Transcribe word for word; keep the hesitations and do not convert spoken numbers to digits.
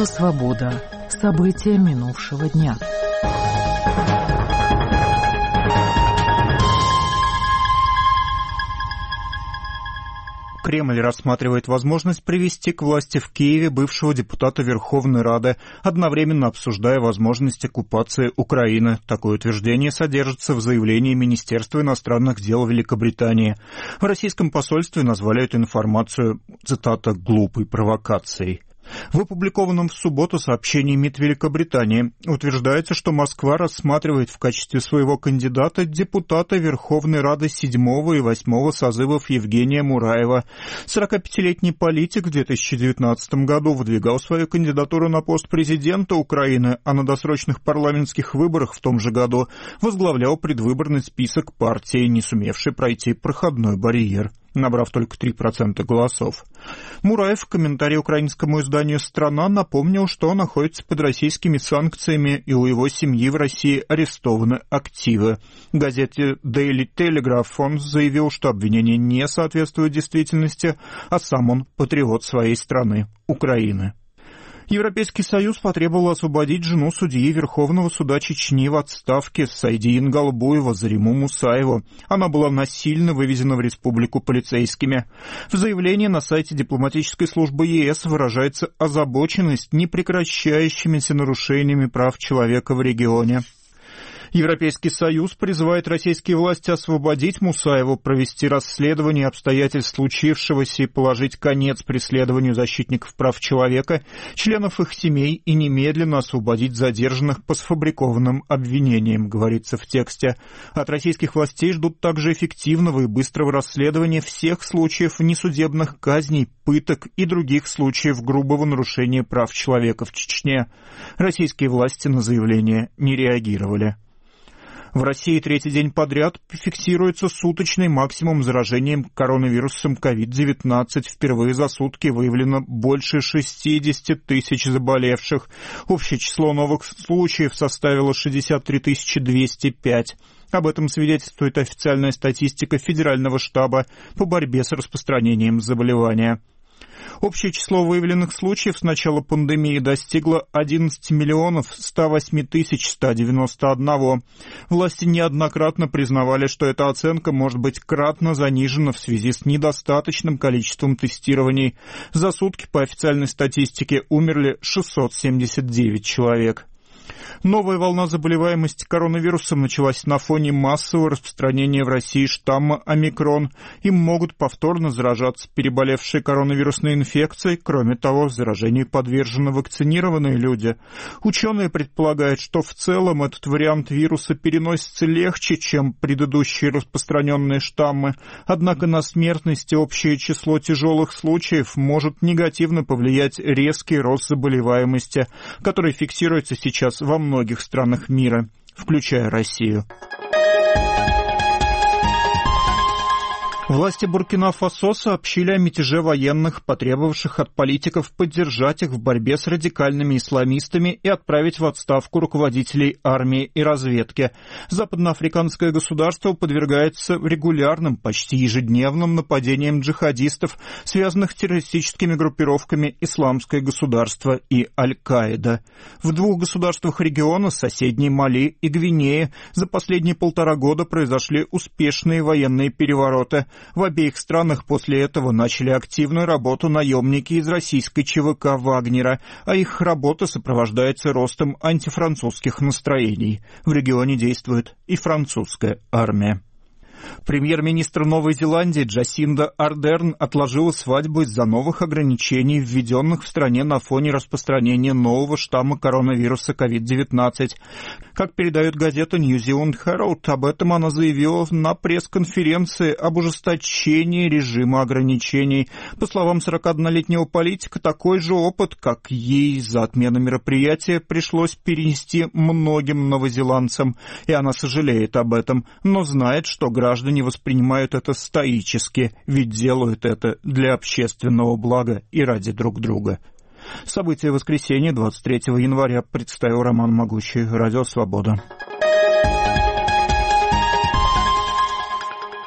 Радио «Свобода». События минувшего дня. Кремль рассматривает возможность привести к власти в Киеве бывшего депутата Верховной Рады, одновременно обсуждая возможность оккупации Украины. Такое утверждение содержится в заявлении Министерства иностранных дел Великобритании. В российском посольстве назвали эту информацию, цитата, «глупой провокацией». В опубликованном в субботу сообщении МИД Великобритании утверждается, что Москва рассматривает в качестве своего кандидата депутата Верховной Рады седьмого и восьмого созывов Евгения Мураева. сорокапятилетний политик в две тысячи девятнадцатом году выдвигал свою кандидатуру на пост президента Украины, а на досрочных парламентских выборах в том же году возглавлял предвыборный список партии, не сумевшей пройти проходной барьер, набрав только три процента голосов. Мураев в комментарии украинскому изданию «Страна» напомнил, что он находится под российскими санкциями, и у его семьи в России арестованы активы. В газете Daily Telegraph он заявил, что обвинения не соответствуют действительности, а сам он патриот своей страны, Украины. Европейский Союз потребовал освободить жену судьи Верховного суда Чечни в отставке Сайди Ингалбуева Зариму Мусаеву. Она была насильно вывезена в республику полицейскими. В заявлении на сайте дипломатической службы ЕС выражается озабоченность непрекращающимися нарушениями прав человека в регионе. Европейский Союз призывает российские власти освободить Мусаеву, провести расследование обстоятельств случившегося и положить конец преследованию защитников прав человека, членов их семей и немедленно освободить задержанных по сфабрикованным обвинениям, говорится в тексте. От российских властей ждут также эффективного и быстрого расследования всех случаев несудебных казней, пыток и других случаев грубого нарушения прав человека в Чечне. Российские власти на заявление не реагировали. В России третий день подряд фиксируется суточный максимум заражения коронавирусом ковид девятнадцать. Впервые за сутки выявлено больше шестьдесят тысяч заболевших. Общее число новых случаев составило шестьдесят три тысячи двести пять. Об этом свидетельствует официальная статистика Федерального штаба по борьбе с распространением заболевания. Общее число выявленных случаев с начала пандемии достигло одиннадцать миллионов сто восемь тысяч сто девяносто один. Власти неоднократно признавали, что эта оценка может быть кратно занижена в связи с недостаточным количеством тестирований. За сутки по официальной статистике умерли шестьсот семьдесят девять человек. Новая волна заболеваемости коронавирусом началась на фоне массового распространения в России штамма омикрон. Им могут повторно заражаться переболевшие коронавирусной инфекцией. Кроме того, заражению подвержены вакцинированные люди. Ученые предполагают, что в целом этот вариант вируса переносится легче, чем предыдущие распространенные штаммы. Однако на смертность и общее число тяжелых случаев может негативно повлиять резкий рост заболеваемости, который фиксируется сейчас во многих странах мира, включая Россию. Власти Буркина-Фасо сообщили о мятеже военных, потребовавших от политиков поддержать их в борьбе с радикальными исламистами и отправить в отставку руководителей армии и разведки. Западноафриканское государство подвергается регулярным, почти ежедневным нападениям джихадистов, связанных с террористическими группировками «Исламское государство» и «Аль-Каида». В двух государствах региона, соседней Мали и Гвинее, за последние полтора года произошли успешные военные перевороты. В обеих странах после этого начали активную работу наемники из российской ЧВК «Вагнера», а их работа сопровождается ростом антифранцузских настроений. В регионе действует и французская армия. Премьер-министр Новой Зеландии Джасинда Ардерн отложила свадьбу из-за новых ограничений, введенных в стране на фоне распространения нового штамма коронавируса ковид девятнадцать. Как передает газета New Zealand Herald, об этом она заявила на пресс-конференции об ужесточении режима ограничений. По словам сорокаоднолетнего политика, такой же опыт, как ей из-за отмены мероприятия, пришлось перенести многим новозеландцам, и она сожалеет об этом, но знает, что граждане Граждане воспринимают это стоически, ведь делают это для общественного блага и ради друг друга. События воскресенья, двадцать третьего января, представил Роман Могучий, Радио Свобода.